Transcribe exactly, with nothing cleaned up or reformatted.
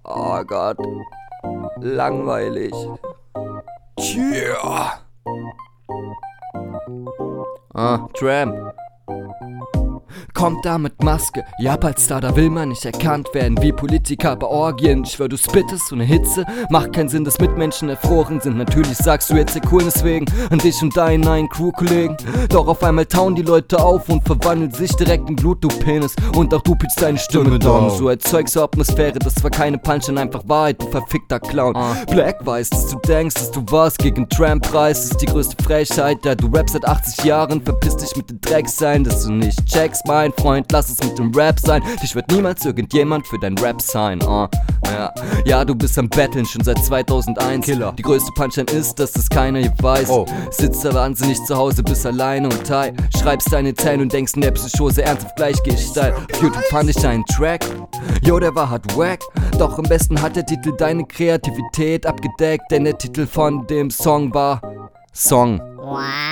Oh Gott. Langweilig. Yeah. Ah, Tramp. Kommt da mit Maske, Japan-Star, da will man nicht erkannt werden wie Politiker bei Orgien. Ich schwör, du spittest so eine Hitze, macht keinen Sinn, dass Mitmenschen erfroren sind. Natürlich sagst du jetzt sehr cool deswegen an dich und deinen neuen Crew-Kollegen. Doch auf einmal tauen die Leute auf und verwandeln sich direkt in Blut, du Penis. Und auch du pitchst deine Stimme down. So erzeugst du Atmosphäre, das war keine Punchline, einfach Wahrheit, du verfickter Clown. Black weiß, dass du denkst, dass du was gegen Tramp reißt, ist die größte Frechheit, da du rappst seit achtzig Jahren. Verpiss dich mit dem Dreck sein, dass du nicht checkst, mein Freund, lass es mit dem Rap sein. Dich wird niemals irgendjemand für dein Rap sein. uh, ja. ja, du bist am Battlen schon seit zweitausendeins. Killer. Die größte Punchline ist, dass das keiner hier weiß. oh. Sitzt da wahnsinnig zu Hause, bist alleine und high. Schreibst deine Zeilen und denkst in der Psychose ernsthaft, gleich geh ich steil. Auf YouTube fand ich einen Track, yo, der war hart wack. Doch am besten hat der Titel deine Kreativität abgedeckt, denn der Titel von dem Song war Song. Wow.